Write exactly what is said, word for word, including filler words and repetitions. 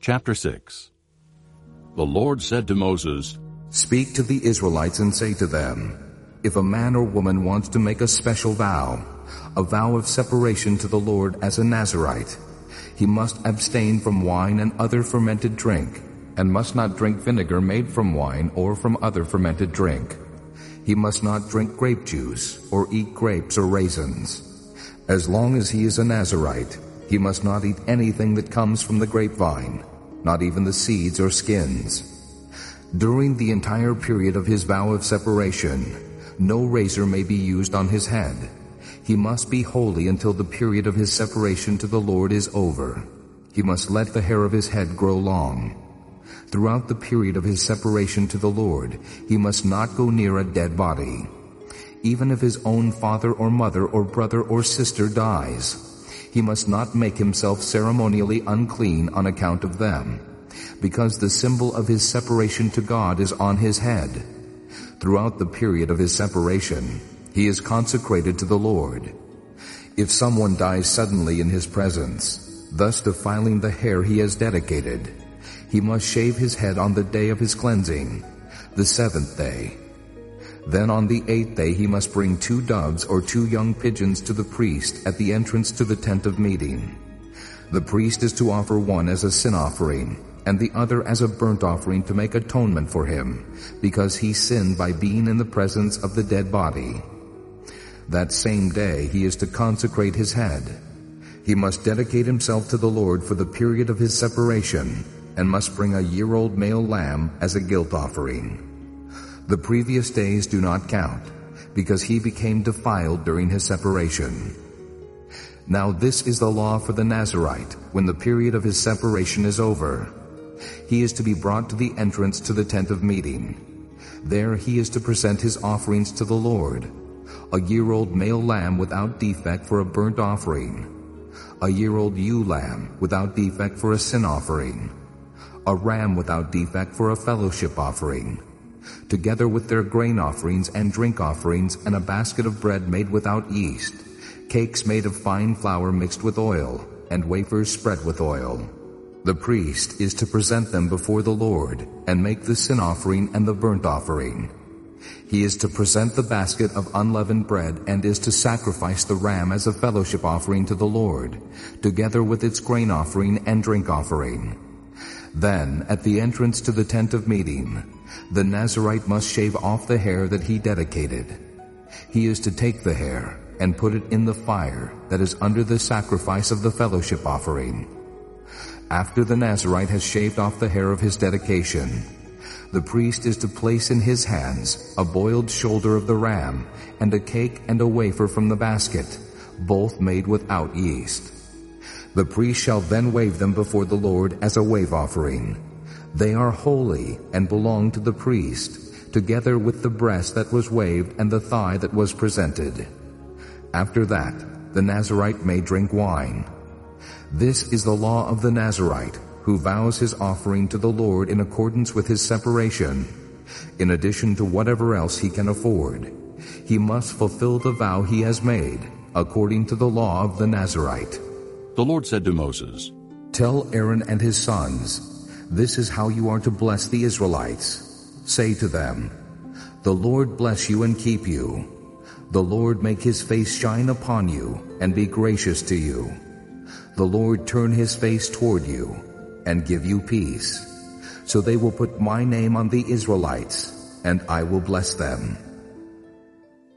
Chapter six. The Lord said to Moses, Speak to the Israelites and say to them, If a man or woman wants to make a special vow, a vow of separation to the Lord as a Nazirite, he must abstain from wine and other fermented drink, and must not drink vinegar made from wine or from other fermented drink. He must not drink grape juice or eat grapes or raisins. As long as he is a Nazirite, he must not eat anything that comes from the grapevine, not even the seeds or skins. During the entire period of his vow of separation, no razor may be used on his head. He must be holy until the period of his separation to the Lord is over. He must let the hair of his head grow long. Throughout the period of his separation to the Lord, he must not go near a dead body. Even if his own father or mother or brother or sister dies, he must not make himself ceremonially unclean on account of them, because the symbol of his separation to God is on his head. Throughout the period of his separation, he is consecrated to the Lord. If someone dies suddenly in his presence, thus defiling the hair he has dedicated, he must shave his head on the day of his cleansing, the seventh day. Then on the eighth day he must bring two doves or two young pigeons to the priest at the entrance to the tent of meeting. The priest is to offer one as a sin offering, and the other as a burnt offering to make atonement for him, because he sinned by being in the presence of the dead body. That same day he is to consecrate his head. He must dedicate himself to the Lord for the period of his separation, and must bring a year-old male lamb as a guilt offering. The previous days do not count, because he became defiled during his separation. Now this is the law for the Nazirite when the period of his separation is over. He is to be brought to the entrance to the tent of meeting. There he is to present his offerings to the Lord: a year-old male lamb without defect for a burnt offering, a year-old ewe lamb without defect for a sin offering, a ram without defect for a fellowship offering, together with their grain offerings and drink offerings, and a basket of bread made without yeast, cakes made of fine flour mixed with oil, and wafers spread with oil. The priest is to present them before the Lord and make the sin offering and the burnt offering. He is to present the basket of unleavened bread and is to sacrifice the ram as a fellowship offering to the Lord, together with its grain offering and drink offering. Then, at the entrance to the tent of meeting, the Nazirite must shave off the hair that he dedicated. He is to take the hair and put it in the fire that is under the sacrifice of the fellowship offering. After the Nazirite has shaved off the hair of his dedication, the priest is to place in his hands a boiled shoulder of the ram and a cake and a wafer from the basket, both made without yeast. The priest shall then wave them before the Lord as a wave offering. They are holy and belong to the priest, together with the breast that was waved and the thigh that was presented. After that, the Nazirite may drink wine. This is the law of the Nazirite, who vows his offering to the Lord in accordance with his separation, in addition to whatever else he can afford. He must fulfill the vow he has made, according to the law of the Nazirite. The Lord said to Moses, Tell Aaron and his sons, This is how you are to bless the Israelites. Say to them, The Lord bless you and keep you. The Lord make his face shine upon you and be gracious to you. The Lord turn his face toward you and give you peace. So they will put my name on the Israelites, and I will bless them.